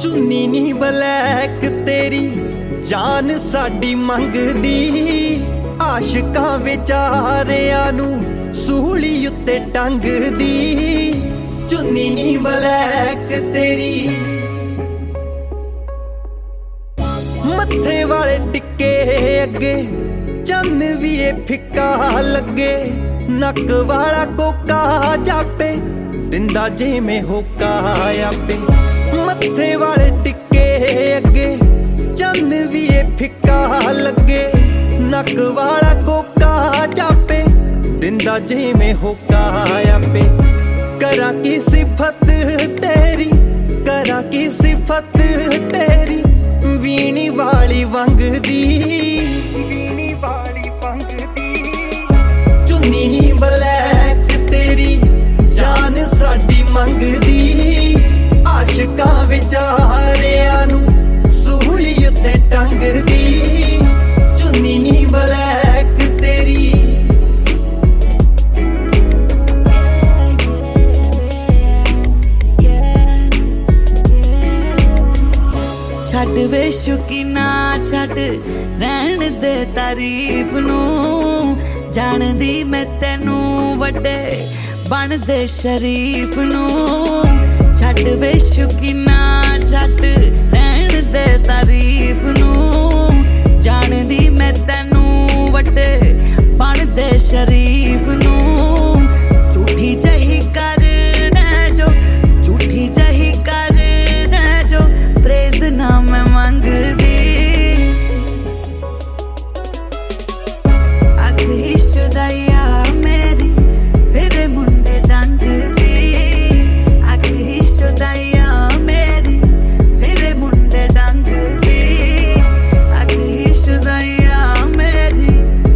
चुन्नी नी ब्लैक तेरी जान साडी मंगदी, आशिकां विचारियां नू सूली उत्ते टंगदी। चुन्नी नी ब्लैक तेरी मत्थे वाले टिक्के अगे चंद भी ये फिक्का लगे, नक वाला कोका जापे दिंदा जिवें होका आपे। मत्थे वाले टिक्के अगे चंद भी ये फिक्का लगे, नक वाला कोका जापे दिंदा जिवें होका आपे। करा की सिफत तेरी, करा की सिफत तेरी वीणी वाली वंगदी, वीणी वाली वंगदी। चुन्नी ब्लैक तेरी जान साडी मंगदी, आशिकां विचारियां नू सूली उत्ते टंगदी। चुन्नी ब्लैक तेरी छड़ वे शुकीना छड़ रहन दे तारीफ नू, जानदी मैं तेनू वड्डे बन दे शरीफ नू। छड़ वे शुकीना छड़ रहन दे तारीफ नू, जानदी मैं तेनू वड्डे बन दे शरीफ नू। झूठी जही कर रह जो, झूठी जही कर रह जो, प्रेज ना मैं मंगदी। आखिरी शुदाइया मेरी फिर मुंडे डंगदी, आखिरी शुदाइया मेरी फिर मुंडे डंगदी, आखिरी शुदाइया मेरी।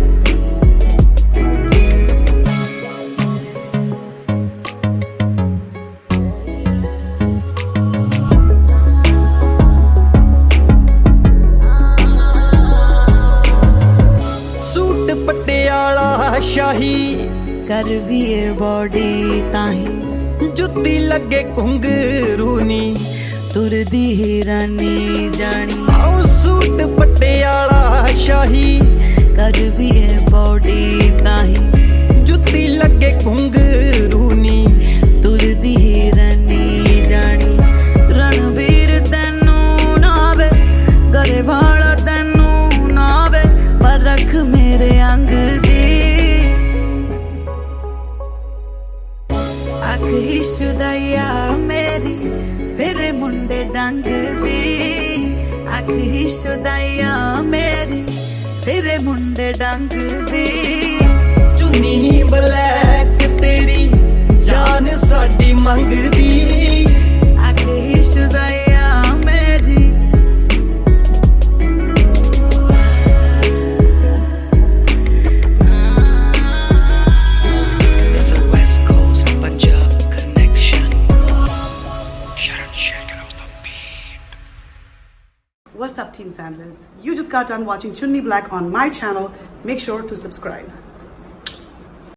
शाही कर भी ये बॉडी ताही, जुत्ती लगे घुंघरू नी तुरदी हिरानी जानी। आओ सूट पटियाला शाही, कर भी ये बॉडी ताही, जुत्ती लगे घुंघरू नी तुरदी हिरानी जानी। रणबीर तेनू नावे, घरे वाला तेनू नावे, पर रख मेरे अंग दी। आखिरी शुदाइया मेरी फिर मुंडे डंगदी, आखिरी शुदाइया मेरी फिर मुंडे डंगदी। चुन्नी ब्लैक तेरी जान साडी मंगदी, आखिरी शुदाइया मेरी। What's up, Team Sandlers? You just got done watching Chunni Black on my channel. Make sure to subscribe.